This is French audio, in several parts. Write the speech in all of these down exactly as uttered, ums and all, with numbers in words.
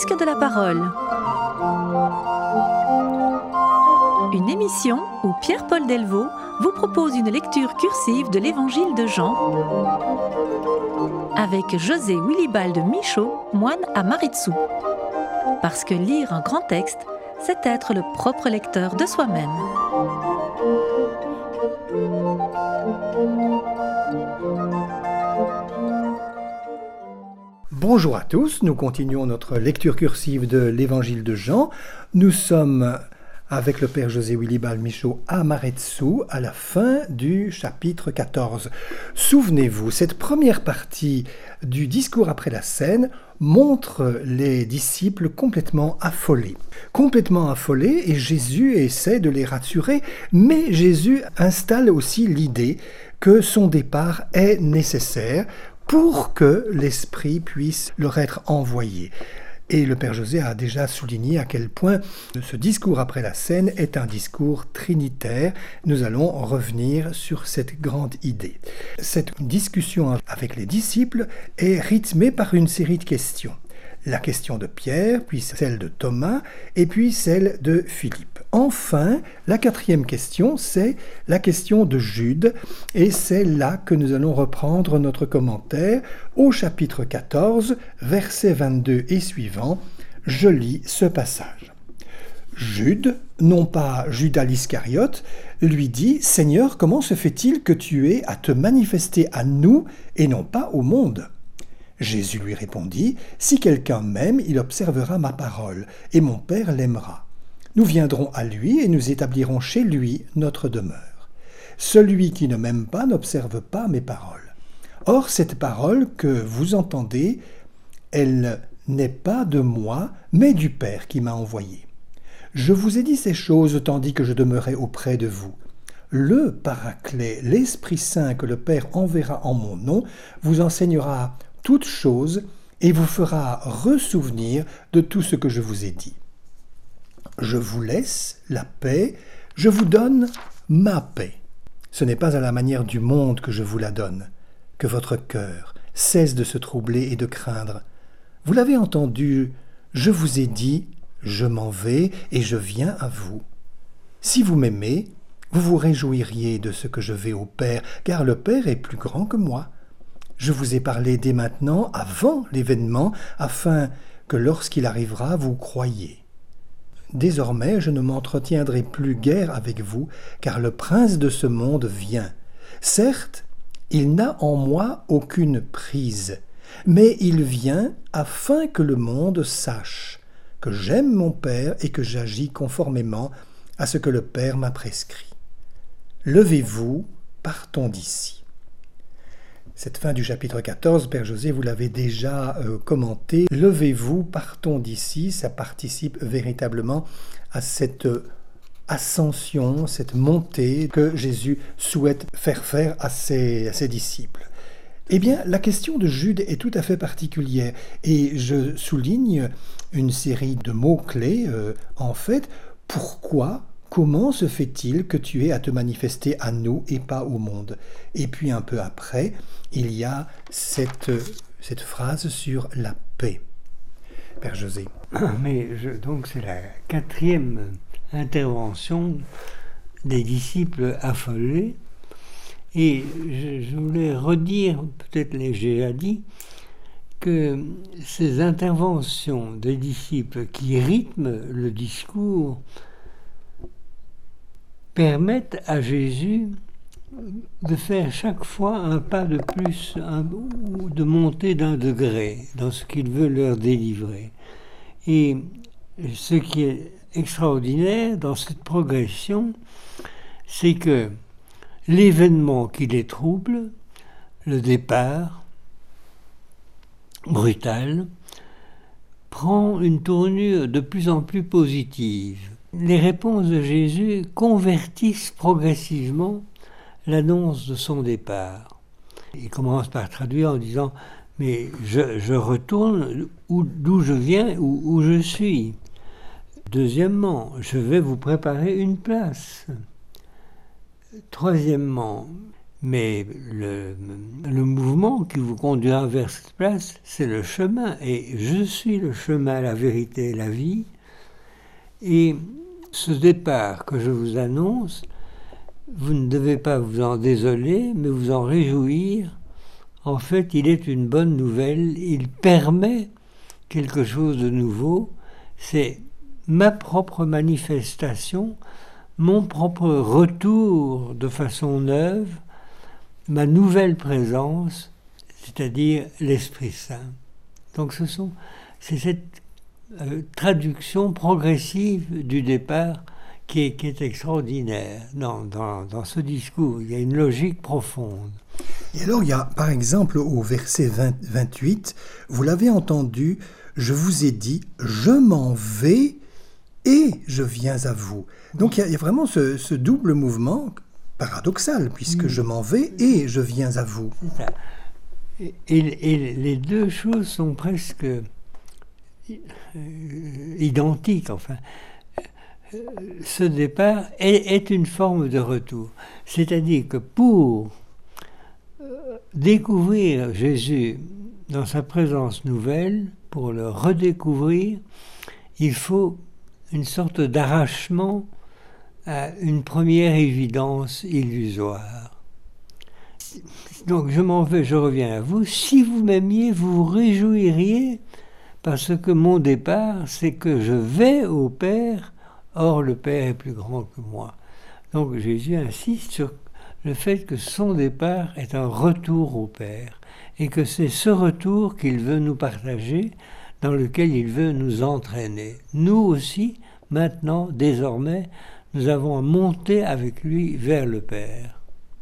disque de la parole. Une émission où Pierre-Paul Delvaux vous propose une lecture cursive de l'Évangile de Jean avec José Willibald Michaud, moine à Maritsou. Parce que lire un grand texte, c'est être le propre lecteur de soi-même. Bonjour à tous, nous continuons notre lecture cursive de l'Évangile de Jean. Nous sommes avec le Père José Willibald Michaud à Maritsou, à la fin du chapitre quatorze. Souvenez-vous, cette première partie du discours après la scène montre les disciples complètement affolés. Complètement affolés, et Jésus essaie de les rassurer, mais Jésus installe aussi l'idée que son départ est nécessaire pour que l'Esprit puisse leur être envoyé. Et le Père José a déjà souligné à quel point ce discours après la scène est un discours trinitaire. Nous allons revenir sur cette grande idée. Cette discussion avec les disciples est rythmée par une série de questions. La question de Pierre, puis celle de Thomas, et puis celle de Philippe. Enfin, la quatrième question, c'est la question de Jude, et c'est là que nous allons reprendre notre commentaire au chapitre quatorze, versets vingt-deux et suivants. Je lis ce passage. Jude, non pas Judas l'Iscariote, lui dit « Seigneur, comment se fait-il que tu aies à te manifester à nous et non pas au monde ?» Jésus lui répondit, « Si quelqu'un m'aime, il observera ma parole, et mon Père l'aimera. Nous viendrons à lui et nous établirons chez lui notre demeure. Celui qui ne m'aime pas n'observe pas mes paroles. Or, cette parole que vous entendez, elle n'est pas de moi, mais du Père qui m'a envoyé. Je vous ai dit ces choses tandis que je demeurais auprès de vous. Le Paraclet, l'Esprit Saint que le Père enverra en mon nom, vous enseignera toutes choses et vous fera ressouvenir de tout ce que je vous ai dit. Je vous laisse la paix, je vous donne ma paix. Ce n'est pas à la manière du monde que je vous la donne, que votre cœur cesse de se troubler et de craindre. Vous l'avez entendu, je vous ai dit, je m'en vais et je viens à vous. Si vous m'aimez, vous vous réjouiriez de ce que je vais au Père, car le Père est plus grand que moi. Je vous ai parlé dès maintenant, avant l'événement, afin que lorsqu'il arrivera, vous croyiez. Désormais, je ne m'entretiendrai plus guère avec vous, car le prince de ce monde vient. Certes, il n'a en moi aucune prise, mais il vient afin que le monde sache que j'aime mon Père et que j'agis conformément à ce que le Père m'a prescrit. Levez-vous, partons d'ici. Cette fin du chapitre quatorze, Père José, vous l'avez déjà euh, commenté. Levez-vous, partons d'ici, ça participe véritablement à cette ascension, cette montée que Jésus souhaite faire faire à ses, à ses disciples. Eh bien, la question de Jude est tout à fait particulière et je souligne une série de mots-clés. Euh, en fait, pourquoi ? Comment se fait-il que tu aies à te manifester à nous et pas au monde ? Et puis un peu après, il y a cette, cette phrase sur la paix. Père José. Mais je, donc c'est la quatrième intervention des disciples affolés. Et je, je voulais redire, peut-être l'ai-je déjà dit, que ces interventions des disciples qui rythment le discours permettent à Jésus de faire chaque fois un pas de plus, un, ou de monter d'un degré dans ce qu'il veut leur délivrer. Et ce qui est extraordinaire dans cette progression, c'est que l'événement qui les trouble, le départ brutal, prend une tournure de plus en plus positive. Les réponses de Jésus convertissent progressivement l'annonce de son départ. Il commence par traduire en disant « mais je, je retourne où, d'où je viens, où, où je suis ». Deuxièmement, je vais vous préparer une place. Troisièmement, Mais le, le mouvement qui vous conduira vers cette place, c'est le chemin. Et je suis le chemin, la vérité et la vie. Et ce départ que je vous annonce, vous ne devez pas vous en désoler, mais vous en réjouir. En fait, il est une bonne nouvelle. Il permet quelque chose de nouveau. C'est ma propre manifestation, mon propre retour de façon neuve, ma nouvelle présence, c'est-à-dire l'Esprit Saint. Donc ce sont, c'est cette euh, traduction progressive du départ qui est, qui est extraordinaire. Non, dans, dans ce discours, il y a une logique profonde. Et alors, il y a, par exemple, au verset vingt, vingt-huit, vous l'avez entendu, je vous ai dit, je m'en vais et je viens à vous. Donc, il y a, il y a vraiment ce, ce double mouvement paradoxal, puisque je m'en vais et je viens à vous. C'est ça. Et, et les deux choses sont presque euh, identiques, enfin. Ce départ est, est une forme de retour. C'est-à-dire que pour découvrir Jésus dans sa présence nouvelle, pour le redécouvrir, il faut une sorte d'arrachement à une première évidence illusoire. Donc je m'en vais, je reviens à vous. Si vous m'aimiez, vous vous réjouiriez, parce que mon départ, c'est que je vais au Père, or le Père est plus grand que moi. Donc Jésus insiste sur le fait que son départ est un retour au Père, et que c'est ce retour qu'il veut nous partager, dans lequel il veut nous entraîner. Nous aussi, maintenant, désormais, nous avons à monter avec lui vers le Père.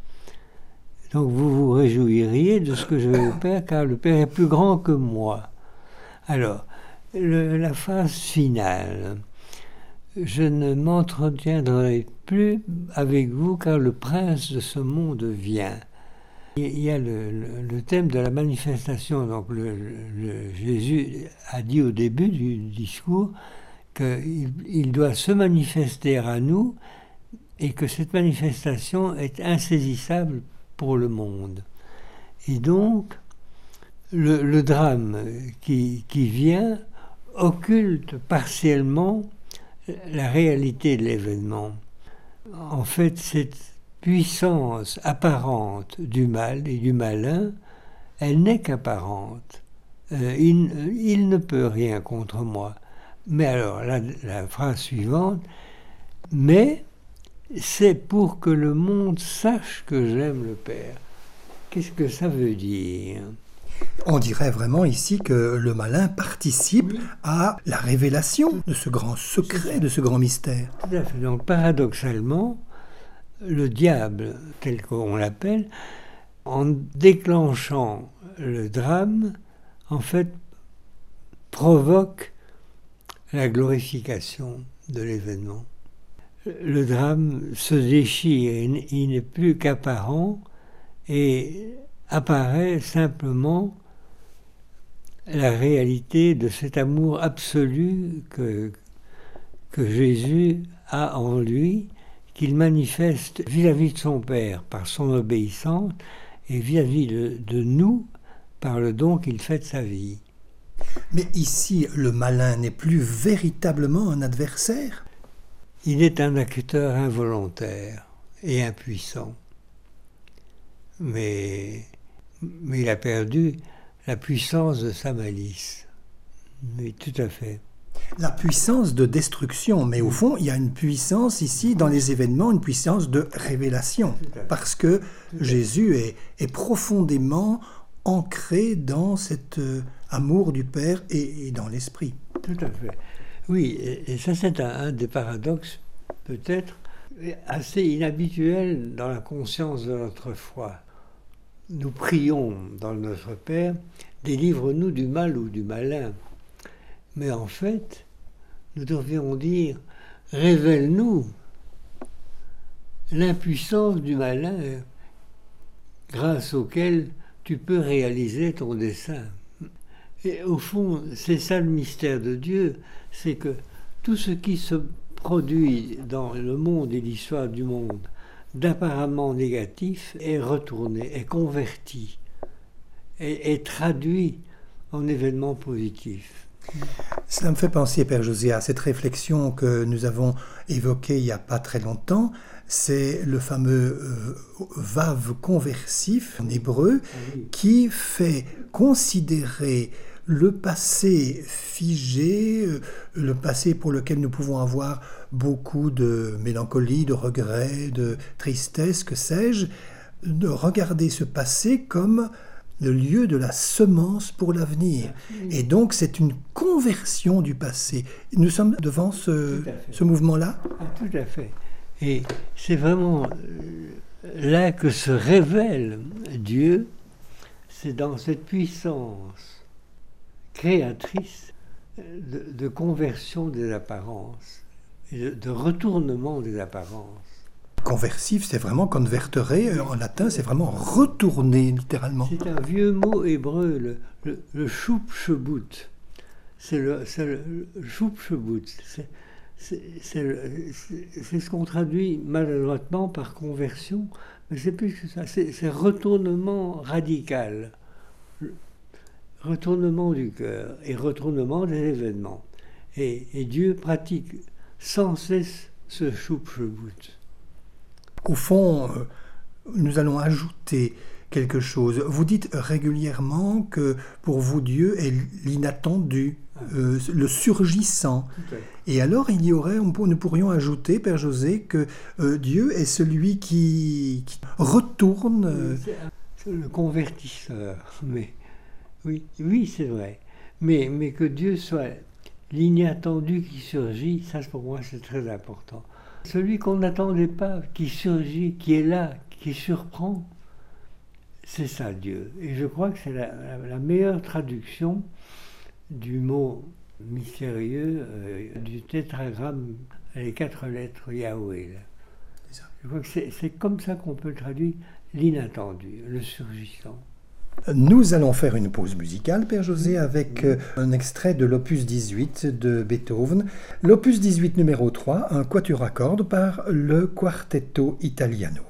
Donc vous vous réjouiriez de ce que je vais au Père, car le Père est plus grand que moi. Alors, le, la phase finale. Je ne m'entretiendrai plus avec vous, car le prince de ce monde vient. Il y a le, le, le thème de la manifestation. Donc le, le, Jésus a dit au début du discours qu'il il doit se manifester à nous et que cette manifestation est insaisissable pour le monde. Et donc, le, le drame qui, qui vient occulte partiellement la réalité de l'événement. En fait, cette puissance apparente du mal et du malin, elle n'est qu'apparente. Euh, il, il ne peut rien contre moi. Mais alors, la, la phrase suivante, mais c'est pour que le monde sache que j'aime le Père. Qu'est-ce que ça veut dire ? On dirait vraiment ici que le malin participe oui. à la révélation de ce grand secret, de ce grand mystère. Tout à fait. Donc, paradoxalement, le diable, tel qu'on l'appelle, en déclenchant le drame, en fait, provoque la glorification de l'événement. Le drame se déchire, il n'est plus qu'apparent et apparaît simplement la réalité de cet amour absolu que, que Jésus a en lui, qu'il manifeste vis-à-vis de son Père par son obéissance et vis-à-vis de, de nous par le don qu'il fait de sa vie. Mais ici, le malin n'est plus véritablement un adversaire ? Il est un acteur involontaire et impuissant. Mais, mais il a perdu la puissance de sa malice. Oui, tout à fait. La puissance de destruction, mais au fond, il y a une puissance ici dans les événements, une puissance de révélation, parce que Jésus est, est profondément ancré dans cet euh, amour du Père et, et dans l'Esprit. Tout à fait. Oui, et, et ça c'est un, un des paradoxes peut-être assez inhabituels dans la conscience de notre foi. Nous prions dans notre Père, délivre-nous du mal ou du malin. Mais en fait, nous devrions dire, révèle-nous l'impuissance du malin grâce auquel tu peux réaliser ton dessein. Et au fond, c'est ça le mystère de Dieu, c'est que tout ce qui se produit dans le monde et l'histoire du monde d'apparemment négatif est retourné, est converti, est, est traduit en événements positifs. Cela me fait penser, Père José, à cette réflexion que nous avons évoquée il n'y a pas très longtemps. C'est le fameux euh, vav conversif en hébreu qui fait considérer le passé figé, euh, le passé pour lequel nous pouvons avoir beaucoup de mélancolie, de regrets, de tristesse, que sais-je, de regarder ce passé comme le lieu de la semence pour l'avenir. Et donc, c'est une conversion du passé. Nous sommes devant ce, ce mouvement-là ? Ah, tout à fait. Et c'est vraiment là que se révèle Dieu, c'est dans cette puissance créatrice de, de conversion des apparences, et de, de retournement des apparences. Conversif, c'est vraiment convertere, en latin, c'est vraiment retourner, littéralement. C'est un vieux mot hébreu, le, le, le shupshebut. C'est le, c'est le, le shupshebut. C'est, c'est, c'est, le, c'est, c'est ce qu'on traduit maladroitement par conversion, mais c'est plus que ça. C'est, c'est retournement radical. Retournement du cœur et retournement des événements. Et, et Dieu pratique sans cesse ce shupshebut. Au fond, nous allons ajouter quelque chose. Vous dites régulièrement que pour vous, Dieu est l'inattendu, euh, le surgissant. Et alors, il y aurait, nous pourrions ajouter, Père José, que euh, Dieu est celui qui, qui retourne. Euh... C'est le convertisseur. Mais oui, oui, c'est vrai. Mais, mais que Dieu soit l'inattendu qui surgit, ça pour moi c'est très important. Celui qu'on n'attendait pas, qui surgit, qui est là, qui surprend, c'est ça Dieu. Et je crois que c'est la, la, la meilleure traduction du mot mystérieux, euh, du tétragramme, les quatre lettres Yahweh. Là. C'est ça. Je crois que c'est, c'est comme ça qu'on peut traduire l'inattendu, le surgissant. Nous allons faire une pause musicale, Père José, avec un extrait de l'opus dix-huit de Beethoven. L'opus dix-huit numéro trois, un quatuor à cordes par le Quartetto Italiano.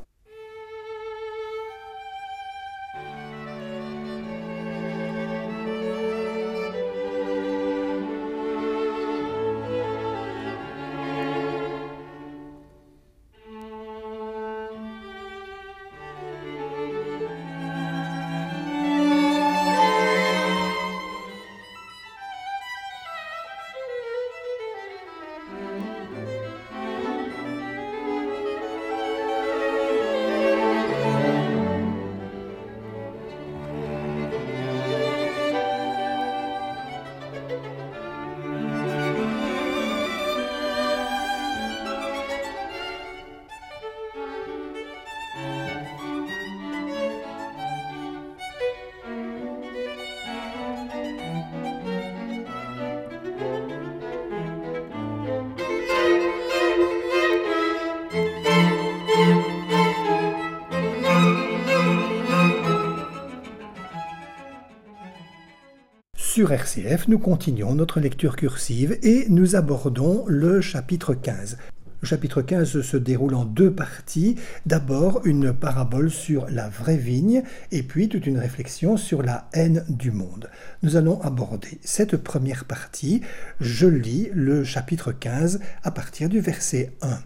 Sur R C F, nous continuons notre lecture cursive et nous abordons le chapitre quinze. Le chapitre quinze se déroule en deux parties. D'abord, une parabole sur la vraie vigne et puis toute une réflexion sur la haine du monde. Nous allons aborder cette première partie. Je lis le chapitre quinze à partir du verset un.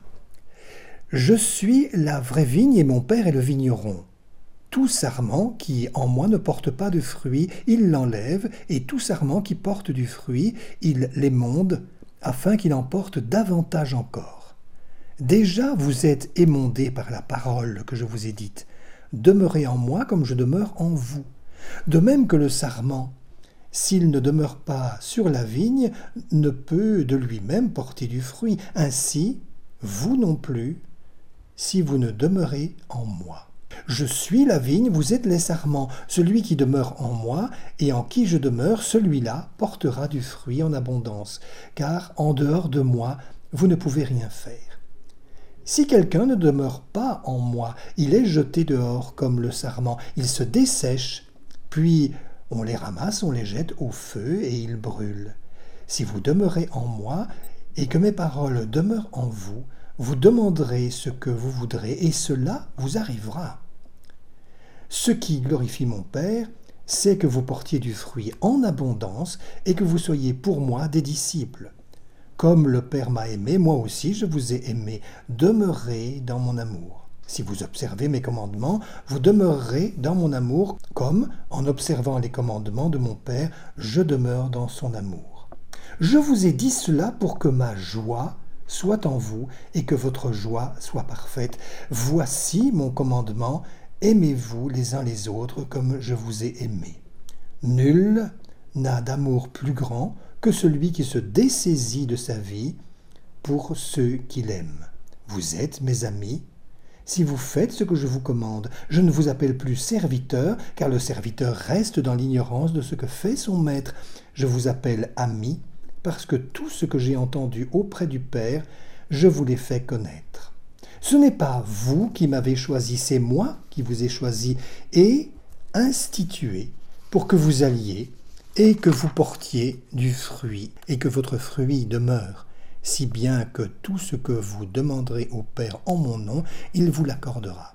« Je suis la vraie vigne et mon père est le vigneron. Tout sarment qui en moi ne porte pas de fruit, il l'enlève, et tout sarment qui porte du fruit, il l'émonde, afin qu'il en porte davantage encore. Déjà vous êtes émondés par la parole que je vous ai dite. Demeurez en moi comme je demeure en vous. De même que le sarment, s'il ne demeure pas sur la vigne, ne peut de lui-même porter du fruit. Ainsi, vous non plus, si vous ne demeurez en moi. Je suis la vigne, vous êtes les sarments. Celui qui demeure en moi et en qui je demeure, celui-là portera du fruit en abondance, car en dehors de moi, vous ne pouvez rien faire. Si quelqu'un ne demeure pas en moi, il est jeté dehors comme le sarment, il se dessèche, puis on les ramasse, on les jette au feu et ils brûlent. Si vous demeurez en moi et que mes paroles demeurent en vous, vous demanderez ce que vous voudrez, et cela vous arrivera. Ce qui glorifie mon Père, c'est que vous portiez du fruit en abondance et que vous soyez pour moi des disciples. Comme le Père m'a aimé, moi aussi je vous ai aimé. Demeurez dans mon amour. Si vous observez mes commandements, vous demeurerez dans mon amour, comme, en observant les commandements de mon Père, je demeure dans son amour. Je vous ai dit cela pour que ma joie soit en vous et que votre joie soit parfaite. Voici mon commandement, aimez-vous les uns les autres comme je vous ai aimé. Nul n'a d'amour plus grand que celui qui se dessaisit de sa vie pour ceux qu'il aime. Vous êtes mes amis, si vous faites ce que je vous commande. Je ne vous appelle plus serviteur, car le serviteur reste dans l'ignorance de ce que fait son maître. Je vous appelle ami, parce que tout ce que j'ai entendu auprès du Père, je vous l'ai fait connaître. Ce n'est pas vous qui m'avez choisi, c'est moi qui vous ai choisi et institué pour que vous alliez et que vous portiez du fruit et que votre fruit demeure, si bien que tout ce que vous demanderez au Père en mon nom, il vous l'accordera.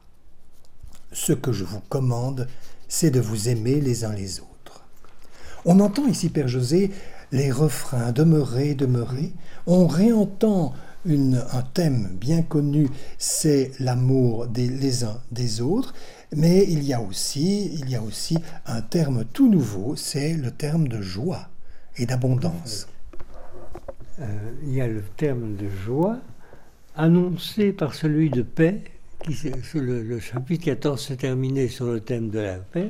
Ce que je vous commande, c'est de vous aimer les uns les autres. On entend ici, Père José, les refrains « demeurer, demeurer ». On réentend une, un thème bien connu, c'est l'amour des, les uns des autres, mais il y a aussi, il y a aussi un terme tout nouveau, c'est le terme de joie et d'abondance. Euh, il y a le terme de joie annoncé par celui de paix, qui, le, le chapitre quatorze s'est terminé sur le thème de la paix,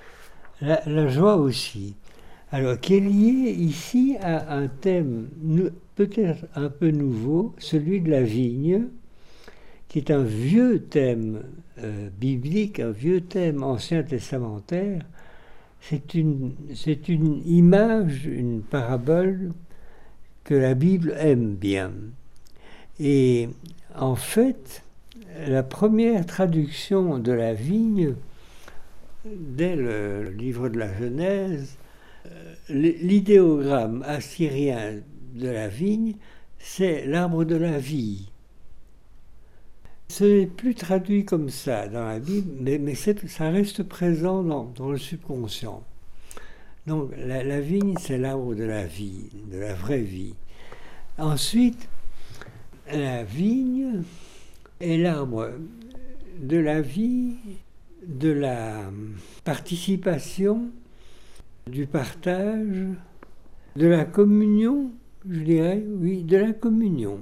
la, la joie aussi. Alors, qui est lié ici à un thème peut-être un peu nouveau, celui de la vigne, qui est un vieux thème euh, biblique, un vieux thème ancien testamentaire. C'est une, c'est une image, une parabole que la Bible aime bien. Et en fait, la première traduction de la vigne, dès le, le livre de la Genèse, euh, l'idéogramme assyrien de la vigne, c'est l'arbre de la vie. Ce n'est plus traduit comme ça dans la Bible, mais, mais ça reste présent dans, dans le subconscient. Donc la, la vigne, c'est l'arbre de la vie, de la vraie vie. Ensuite, la vigne est l'arbre de la vie, de la participation, du partage, de la communion, je dirais, oui, de la communion.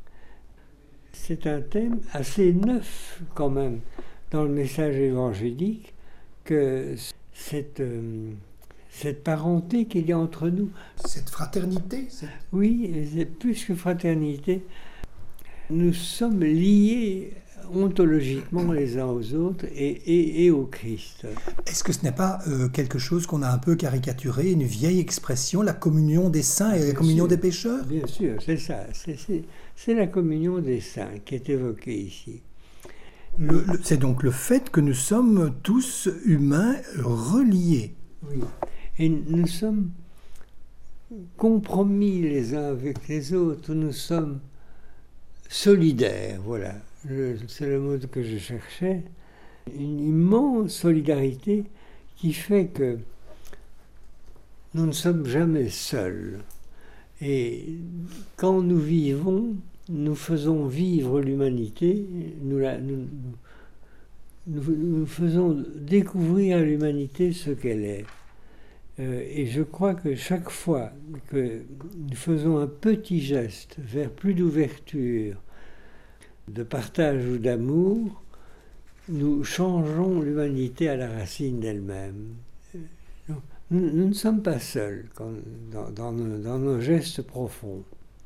C'est un thème assez neuf quand même dans le message évangélique que cette, euh, cette parenté qu'il y a entre nous. Cette fraternité c'est... Oui, c'est plus que fraternité. Nous sommes liés ontologiquement les uns aux autres et, et, et au Christ. Est-ce que ce n'est pas euh, quelque chose qu'on a un peu caricaturé, une vieille expression, la communion des saints et bien la communion sûr, des pécheurs? Bien sûr, c'est ça. C'est, c'est, c'est la communion des saints qui est évoquée ici. Le, le, c'est donc le fait que nous sommes tous humains reliés. Oui. Et nous sommes compromis les uns avec les autres, nous sommes solidaires, voilà. Le, c'est le mot que je cherchais, une immense solidarité qui fait que nous ne sommes jamais seuls. Et quand nous vivons, nous faisons vivre l'humanité, nous, la, nous, nous, nous faisons découvrir à l'humanité ce qu'elle est. Euh, et je crois que chaque fois que nous faisons un petit geste vers plus d'ouverture, de partage ou d'amour, nous changeons l'humanité à la racine d'elle-même. Nous, nous ne sommes pas seuls quand, dans, dans, nos, dans nos gestes profonds.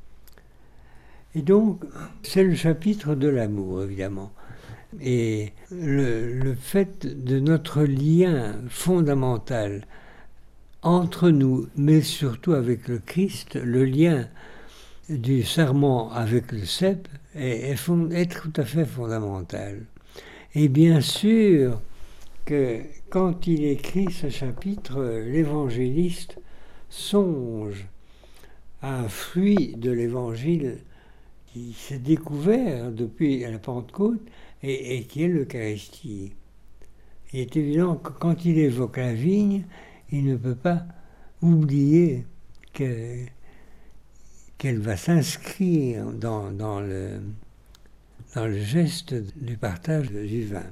Et donc, c'est le chapitre de l'amour, évidemment. Et le, le fait de notre lien fondamental entre nous, mais surtout avec le Christ, le lien du serment avec le cep est, est, fond, est tout à fait fondamental. Et bien sûr que quand il écrit ce chapitre, l'évangéliste songe à un fruit de l'évangile qui s'est découvert depuis la Pentecôte et, et qui est l'Eucharistie. Il est évident que quand il évoque la vigne, il ne peut pas oublier que, qu'elle va s'inscrire dans, dans, le, dans le geste du partage du vin.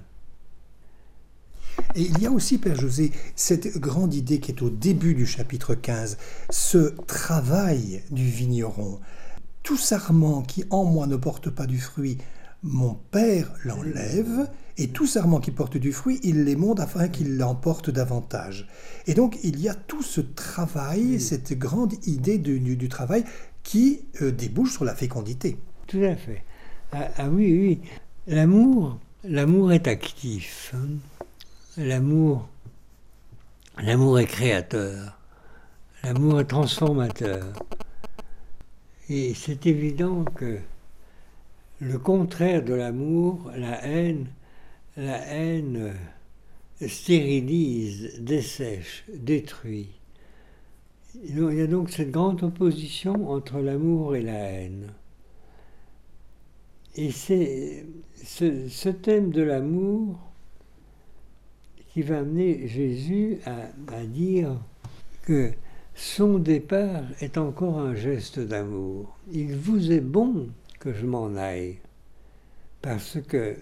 Et il y a aussi, Père José, cette grande idée qui est au début du chapitre quinze, ce travail du vigneron. Tout sarment qui en moi ne porte pas du fruit, mon Père l'enlève, et tout sarment qui porte du fruit, il l'émonde afin qu'il l'emporte davantage. Et donc il y a tout ce travail, cette grande idée du, du, du travail qui euh, débouche sur la fécondité. Tout à fait. Ah, ah oui, oui. L'amour, l'amour est actif. Hein. L'amour, l'amour est créateur, l'amour est transformateur. Et c'est évident que le contraire de l'amour, la haine, la haine stérilise, dessèche, détruit. Il y a donc cette grande opposition entre l'amour et la haine. Et c'est ce, ce thème de l'amour qui va amener Jésus à, à dire que son départ est encore un geste d'amour. Il vous est bon que je m'en aille, parce que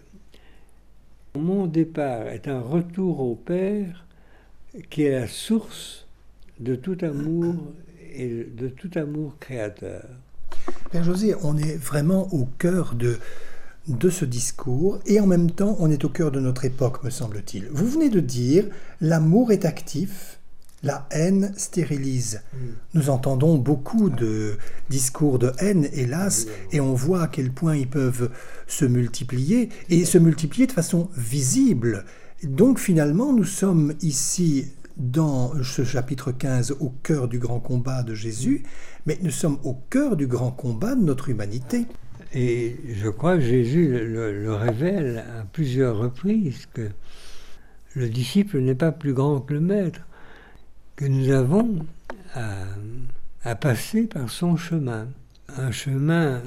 mon départ est un retour au Père qui est la source de tout amour et de tout amour créateur. Père José, on est vraiment au cœur de... de ce discours, et en même temps on est au cœur de notre époque, me semble-t-il. Vous venez de dire l'amour est actif, la haine stérilise. Mm. Nous entendons beaucoup de discours de haine, hélas, et on voit à quel point ils peuvent se multiplier, et se multiplier de façon visible. Donc finalement nous sommes ici dans ce chapitre quinze au cœur du grand combat de Jésus, mais nous sommes au cœur du grand combat de notre humanité. Et je crois que Jésus le, le révèle à plusieurs reprises, que le disciple n'est pas plus grand que le maître, que nous avons à, à passer par son chemin, un chemin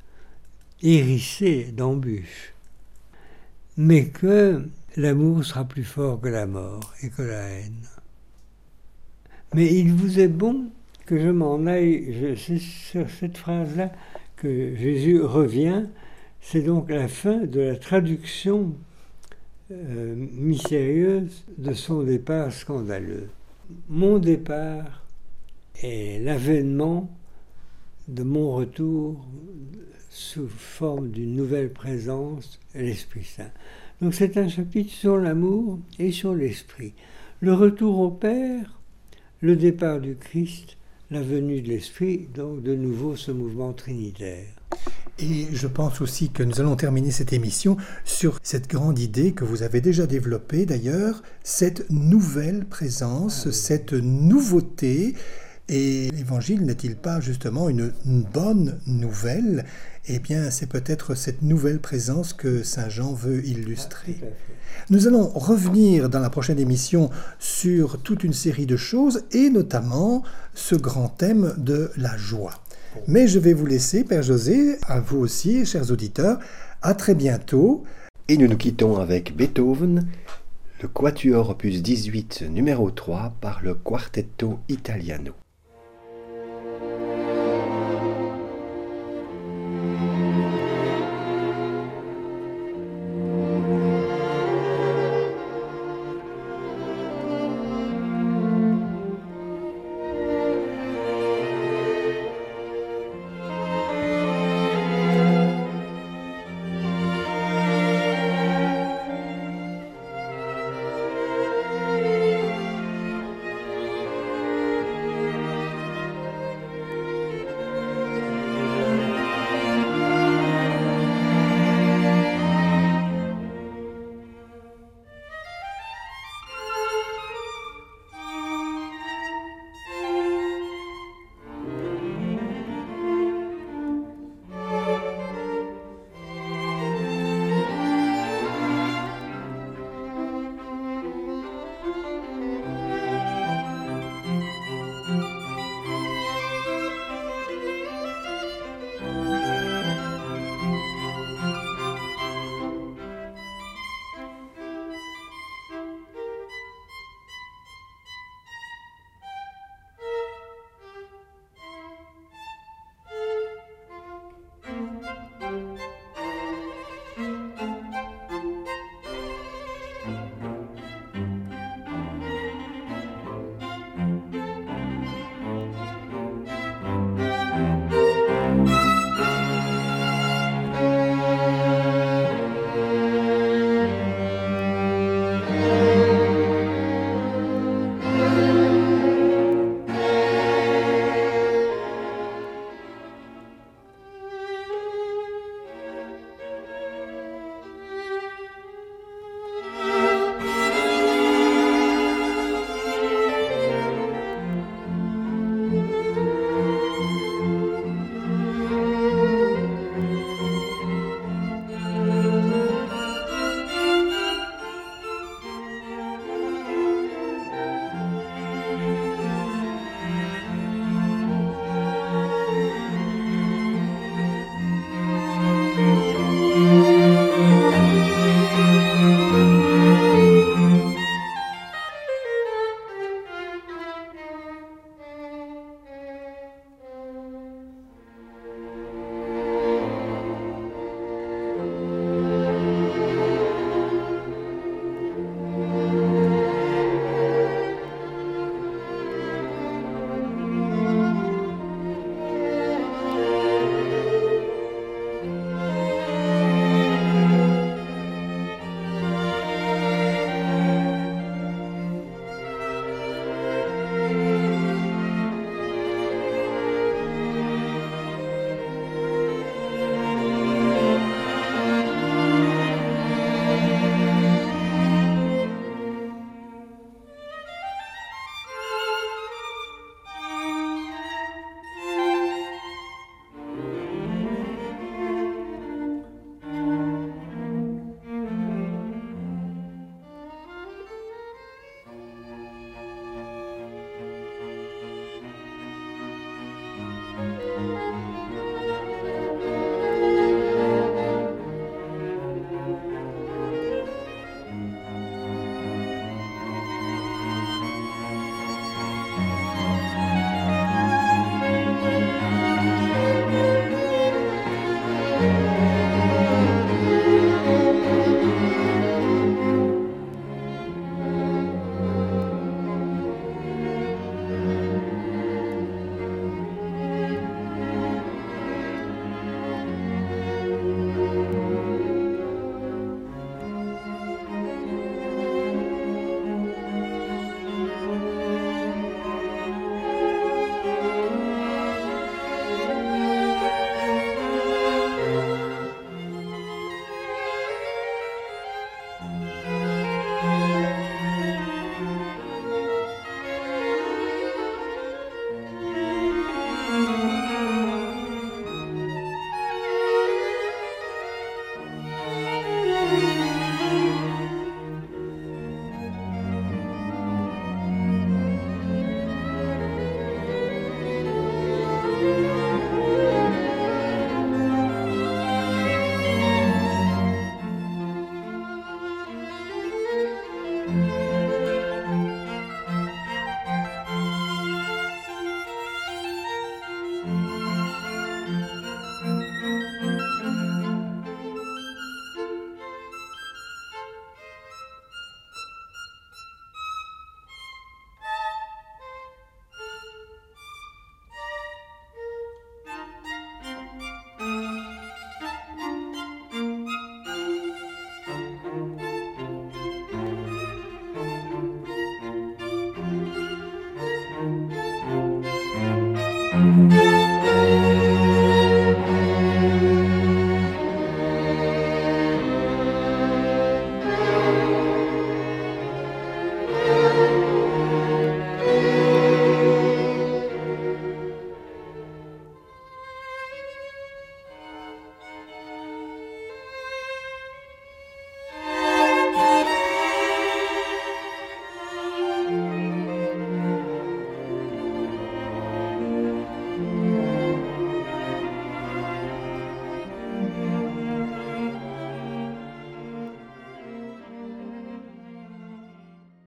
hérissé d'embûches, mais que l'amour sera plus fort que la mort et que la haine. Mais il vous est bon que je m'en aille, je, c'est sur cette phrase-là que Jésus revient, c'est donc la fin de la traduction euh, mystérieuse de son départ scandaleux. Mon départ est l'avènement de mon retour sous forme d'une nouvelle présence, l'Esprit Saint. Donc c'est un chapitre sur l'amour et sur l'Esprit. Le retour au Père, le départ du Christ, la venue de l'Esprit, donc de nouveau ce mouvement trinitaire. Et je pense aussi que nous allons terminer cette émission sur cette grande idée que vous avez déjà développée d'ailleurs, cette nouvelle présence, ah oui. Cette nouveauté. Et l'Évangile n'est-il pas justement une, une bonne nouvelle ? Eh bien, c'est peut-être cette nouvelle présence que Saint Jean veut illustrer. Ah, nous allons revenir dans la prochaine émission sur toute une série de choses et notamment ce grand thème de la joie. Mais je vais vous laisser, Père José, à vous aussi, chers auditeurs, à très bientôt. Et nous nous quittons avec Beethoven, le Quatuor opus dix-huit numéro trois par le Quartetto Italiano.